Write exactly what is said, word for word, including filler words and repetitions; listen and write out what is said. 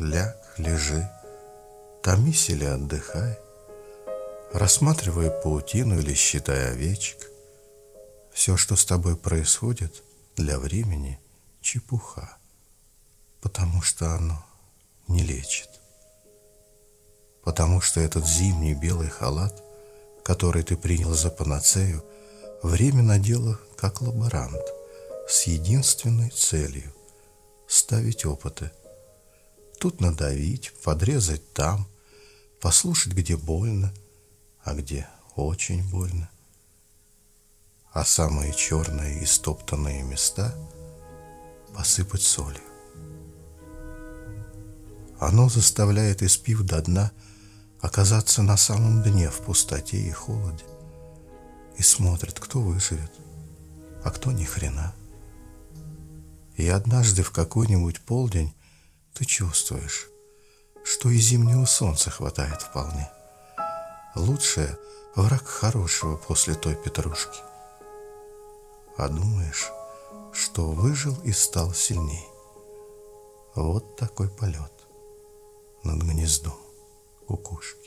ляг, лежи, томись или отдыхай, рассматривая паутину или считая овечек. Все, что с тобой происходит, для времени чепуха, потому что оно не лечит. Потому что этот зимний белый халат, который ты принял за панацею, время надела как лаборант, с единственной целью — ставить опыты. Тут надавить, подрезать там, послушать, где больно, а где очень больно. А самые черные и стоптанные места посыпать солью. Оно заставляет, испив до дна, оказаться на самом дне в пустоте и холоде, и смотрит, кто выживет, а кто ни хрена. И однажды в какой-нибудь полдень ты чувствуешь, что и зимнего солнца хватает вполне. Лучшее — враг хорошего после той петрушки. А думаешь, что выжил и стал сильней. Вот такой полет над гнездом кукушки.